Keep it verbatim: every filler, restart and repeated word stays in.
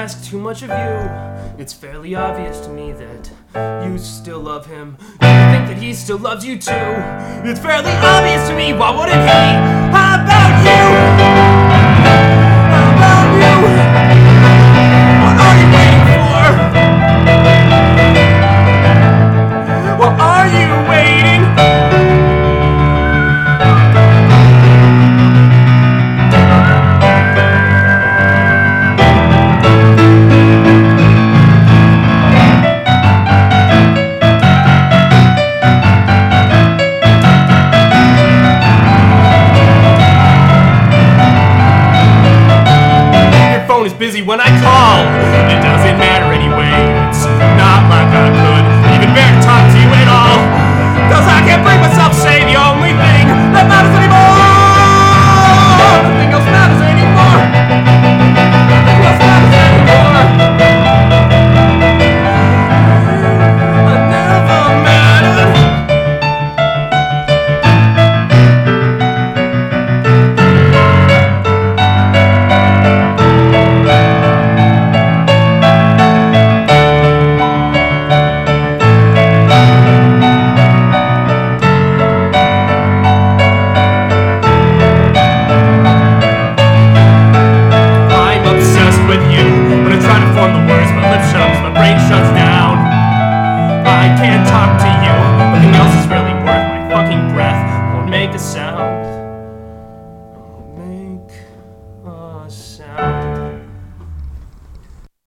ask too much of you. It's fairly obvious to me that you still love him. Do you think that he still loves you too? It's fairly obvious to me, why wouldn't he? How about you? How about you? What are you waiting for? What are you waiting? Is busy when I call.